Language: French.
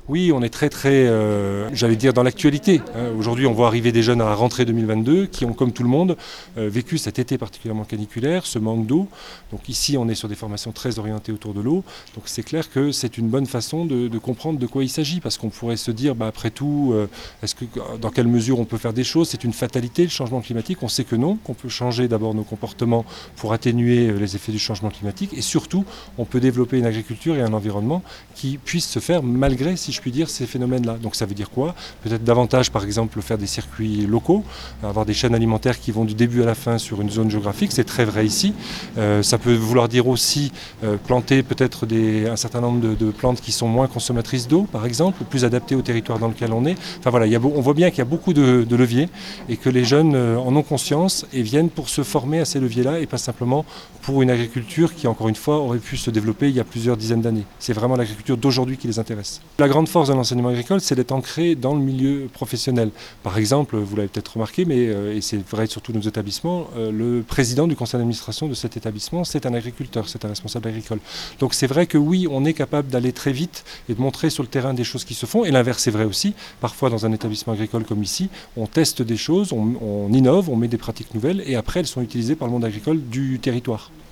Oui, on est j'allais dire, dans l'actualité. Aujourd'hui, on voit arriver des jeunes à la rentrée 2022 qui ont, comme tout le monde, vécu cet été particulièrement caniculaire, ce manque d'eau. Donc ici, on est sur des formations très orientées autour de l'eau. Donc c'est clair que c'est une bonne façon de comprendre de quoi il s'agit, parce qu'on pourrait se dire, après tout, dans quelle mesure on peut faire des choses? C'est une fatalité, le changement climatique. On sait que non, qu'on peut changer d'abord nos comportements pour atténuer les effets du changement climatique. Et surtout, on peut développer une agriculture et un environnement qui puissent se faire malgré, si je puis dire, ces phénomènes-là. Donc ça veut dire quoi? Peut-être davantage, par exemple, faire des circuits locaux, avoir des chaînes alimentaires qui vont du début à la fin sur une zone géographique. C'est très vrai ici. Ça peut vouloir dire aussi planter peut-être un certain nombre de plantes qui sont moins consommatrices d'eau, par exemple, plus adaptées au territoire dans lequel on est. Enfin voilà, on voit bien qu'il y a beaucoup de leviers et que les jeunes en ont conscience et viennent pour se former à ces leviers-là et pas simplement pour une agriculture qui, encore une fois, aurait pu se développer il y a plusieurs dizaines d'années. C'est vraiment l'agriculture d'aujourd'hui qui les intéresse. La grande force de l'enseignement agricole, c'est d'être ancré dans le milieu professionnel. Par exemple, vous l'avez peut-être remarqué, et c'est vrai sur tous nos établissements, le président du conseil d'administration de cet établissement, c'est un agriculteur, c'est un responsable agricole. Donc c'est vrai que oui, on est capable d'aller très vite et de montrer sur le terrain des choses qui se font, et l'inverse est vrai aussi. Parfois, dans un établissement agricole comme ici, on teste des choses, on innove, on met des pratiques nouvelles, et après, elles sont utilisées par le monde agricole du territoire.